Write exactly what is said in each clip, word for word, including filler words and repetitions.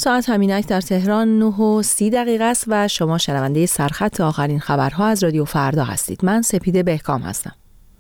ساعت همینک در تهران نه و سی دقیقه است و شما شنونده سرخط آخرین خبرها از رادیو فردا هستید. من سپیده بهکام هستم.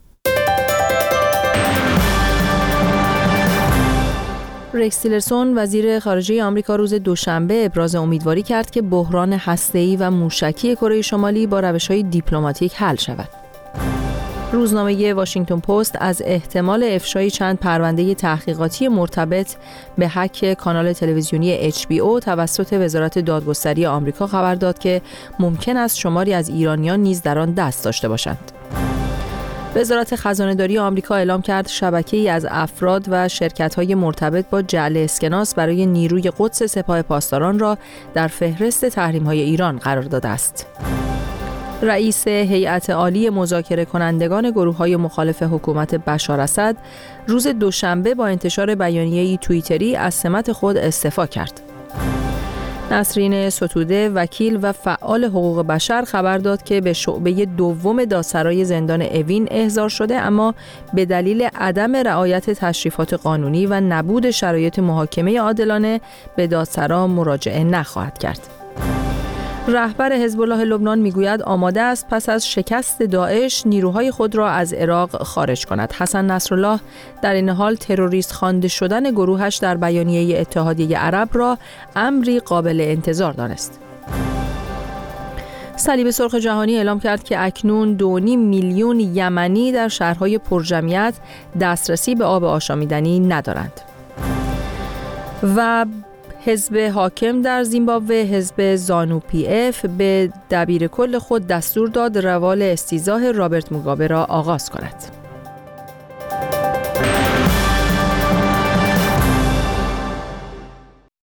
رکس تیلرسون وزیر خارجه آمریکا روز دوشنبه ابراز امیدواری کرد که بحران هسته‌ای و موشکی کره شمالی با روش‌های دیپلماتیک حل شود. روزنامه واشنگتن پست از احتمال افشای چند پرونده تحقیقاتی مرتبط به هک کانال تلویزیونی اچ بی او توسط وزارت دادگستری آمریکا خبر داد که ممکن است شماری از ایرانیان نیز در آن دست داشته باشند. وزارت خزانه‌داری آمریکا اعلام کرد شبکه‌ای از افراد و شرکت‌های مرتبط با جعل اسکناس برای نیروی قدس سپاه پاسداران را در فهرست تحریم‌های ایران قرار داده است. رئیس هیئت عالی مذاکره کنندگان گروه‌های مخالف حکومت بشار اسد روز دوشنبه با انتشار بیانیه‌ای توییتری از سمت خود استعفا کرد. نسرین ستوده وکیل و فعال حقوق بشر خبر داد که به شعبه دوم دادسرای زندان اوین احضار شده، اما به دلیل عدم رعایت تشریفات قانونی و نبود شرایط محاکمه عادلانه به دادسرا مراجعه نخواهد کرد. رهبر حزب الله لبنان میگوید آماده است پس از شکست داعش نیروهای خود را از عراق خارج کند. حسن نصرالله در این حال تروریست خوانده شدن گروهش در بیانیه اتحادیه عرب را امری قابل انتظار دانست. صلیب سرخ جهانی اعلام کرد که اکنون دو و نیم میلیون یمنی در شهرهای پرجمعیت دسترسی به آب آشامیدنی ندارند. و حزب حاکم در زیمبابوه، حزب زانو پی اف، به دبیر کل خود دستور داد روال استیزاه رابرت موگابه را آغاز کند.